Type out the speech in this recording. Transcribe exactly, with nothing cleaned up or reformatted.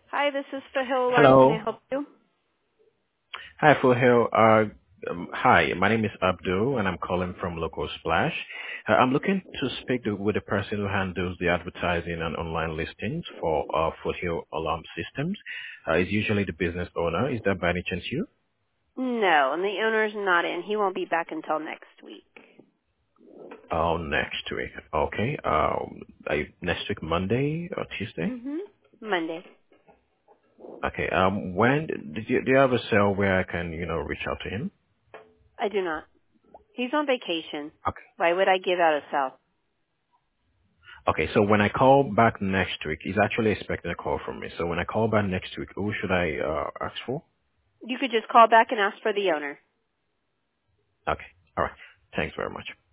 Hi, this is Fahil Alarm. Can I Hello. help you? Hi, Full Hill. Uh, um, hi, my name is Abdul, and I'm calling from Local Splash. Uh, I'm looking to speak to, with the person who handles the advertising and online listings for uh, Foothill Alarm Systems. Uh, is usually the business owner. Is that by any chance you? No, and the owner's not in. He won't be back until next week. Oh, next week. Okay. Um, are you- next week, Monday or Tuesday? Mm-hmm. Monday. Okay. Um, when did you, do you have a cell where I can, you know, reach out to him? I do not. He's on vacation. Okay. Why would I give out a cell? Okay, so when I call back next week, he's actually expecting a call from me. So when I call back next week, who should I uh, ask for? You could just call back and ask for the owner. Okay, all right. Thanks very much.